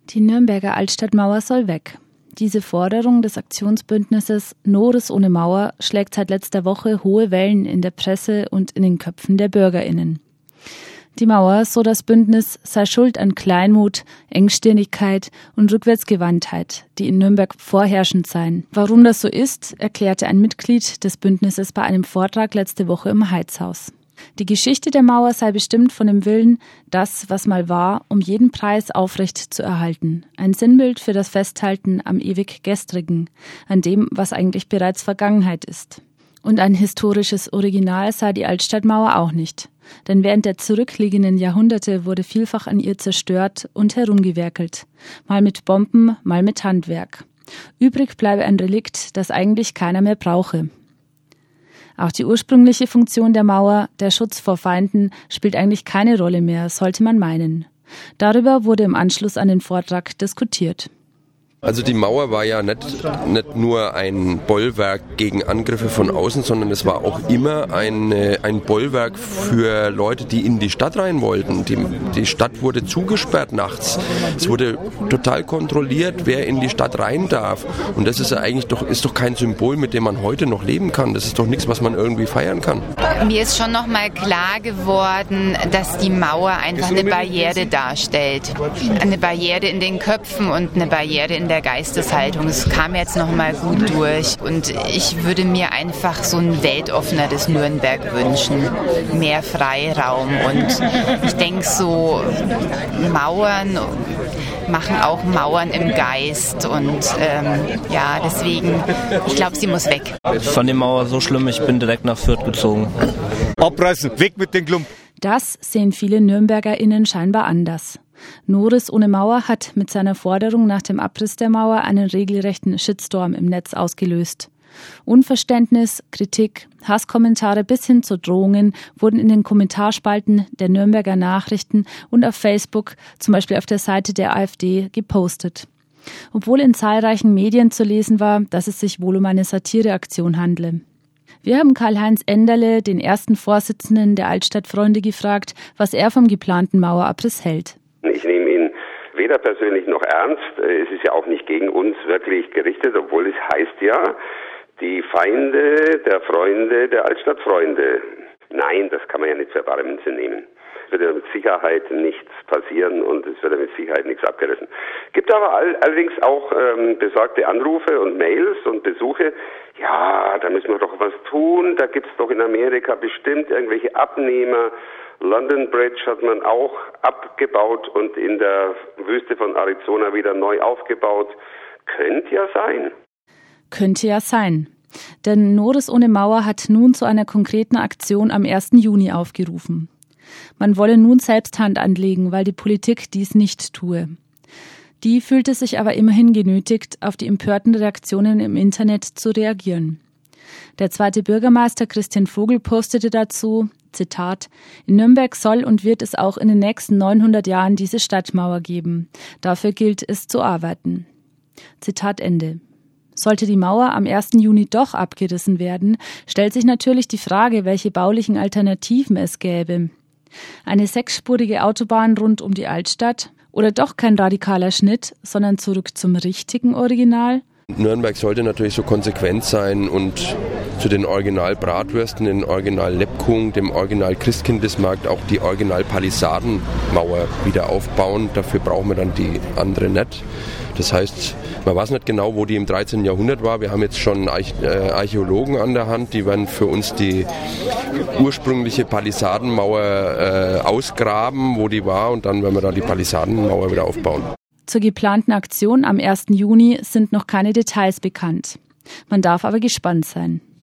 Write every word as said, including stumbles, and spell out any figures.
Die Nürnberger Altstadtmauer soll weg. Diese Forderung des Aktionsbündnisses Nores ohne Mauer schlägt seit letzter Woche hohe Wellen in der Presse und in den Köpfen der BürgerInnen. Die Mauer, so das Bündnis, sei schuld an Kleinmut, Engstirnigkeit und Rückwärtsgewandtheit, die in Nürnberg vorherrschend seien. Warum das so ist, erklärte ein Mitglied des Bündnisses bei einem Vortrag letzte Woche im Heizhaus. Die Geschichte der Mauer sei bestimmt von dem Willen, das, was mal war, um jeden Preis aufrecht zu erhalten. Ein Sinnbild für das Festhalten am ewig Gestrigen, an dem, was eigentlich bereits Vergangenheit ist. Und ein historisches Original sei die Altstadtmauer auch nicht. Denn während der zurückliegenden Jahrhunderte wurde vielfach an ihr zerstört und herumgewerkelt. Mal mit Bomben, mal mit Handwerk. Übrig bleibe ein Relikt, das eigentlich keiner mehr brauche. Auch die ursprüngliche Funktion der Mauer, der Schutz vor Feinden, spielt eigentlich keine Rolle mehr, sollte man meinen. Darüber wurde im Anschluss an den Vortrag diskutiert. Also die Mauer war ja nicht, nicht nur ein Bollwerk gegen Angriffe von außen, sondern es war auch immer ein, ein Bollwerk für Leute, die in die Stadt rein wollten. Die, die Stadt wurde zugesperrt nachts. Es wurde total kontrolliert, wer in die Stadt rein darf. Und das ist ja eigentlich doch, ist doch kein Symbol, mit dem man heute noch leben kann. Das ist doch nichts, was man irgendwie feiern kann. Mir ist schon noch mal klar geworden, dass die Mauer einfach eine Barriere darstellt. Eine Barriere in den Köpfen und eine Barriere in der Geisteshaltung. Es kam jetzt noch mal gut durch und ich würde mir einfach so ein weltoffeneres Nürnberg wünschen. Mehr Freiraum und ich denke so Mauern machen auch Mauern im Geist und ähm, ja, deswegen, ich glaube, sie muss weg. Ich fand die Mauer so schlimm, ich bin direkt nach Fürth gezogen. Abreißen, weg mit den Klumpen. Das sehen viele NürnbergerInnen scheinbar anders. Nores ohne Mauer hat mit seiner Forderung nach dem Abriss der Mauer einen regelrechten Shitstorm im Netz ausgelöst. Unverständnis, Kritik, Hasskommentare bis hin zu Drohungen wurden in den Kommentarspalten der Nürnberger Nachrichten und auf Facebook, zum Beispiel auf der Seite der AfD, gepostet. Obwohl in zahlreichen Medien zu lesen war, dass es sich wohl um eine Satireaktion handle. Wir haben Karl-Heinz Enderle, den ersten Vorsitzenden der Altstadtfreunde, gefragt, was er vom geplanten Mauerabriss hält. Ich nehme ihn weder persönlich noch ernst. Es ist ja auch nicht gegen uns wirklich gerichtet, obwohl es heißt ja, die Feinde der Freunde der Altstadtfreunde. Nein, das kann man ja nicht für bare Münze nehmen. Es wird ja mit Sicherheit nichts passieren und es wird ja mit Sicherheit nichts abgerissen. Gibt aber all, allerdings auch ähm, besorgte Anrufe und Mails und Besuche. Ja, da müssen wir doch was tun. Da gibt's doch in Amerika bestimmt irgendwelche Abnehmer. London Bridge hat man auch abgebaut und in der Wüste von Arizona wieder neu aufgebaut. Könnte ja sein. Könnte ja sein. Denn Nores ohne Mauer hat nun zu einer konkreten Aktion am ersten Juni aufgerufen. Man wolle nun selbst Hand anlegen, weil die Politik dies nicht tue. Die fühlte sich aber immerhin genötigt, auf die empörten Reaktionen im Internet zu reagieren. Der zweite Bürgermeister Christian Vogel postete dazu, Zitat, in Nürnberg soll und wird es auch in den nächsten neunhundert Jahren diese Stadtmauer geben. Dafür gilt es zu arbeiten. Zitat Ende. Sollte die Mauer am ersten Juni doch abgerissen werden, stellt sich natürlich die Frage, welche baulichen Alternativen es gäbe. Eine sechsspurige Autobahn rund um die Altstadt oder doch kein radikaler Schnitt, sondern zurück zum richtigen Original? Nürnberg sollte natürlich so konsequent sein und zu den Original-Bratwürsten, den Original-Lebkuchen, dem Original-Christkindlesmarkt auch die Original-Palisadenmauer wieder aufbauen. Dafür brauchen wir dann die andere nicht. Das heißt, man weiß nicht genau, wo die im dreizehnten Jahrhundert war. Wir haben jetzt schon Archäologen an der Hand, die werden für uns die ursprüngliche Palisadenmauer äh, ausgraben, wo die war, und dann werden wir da die Palisadenmauer wieder aufbauen. Zur geplanten Aktion am ersten Juni sind noch keine Details bekannt. Man darf aber gespannt sein.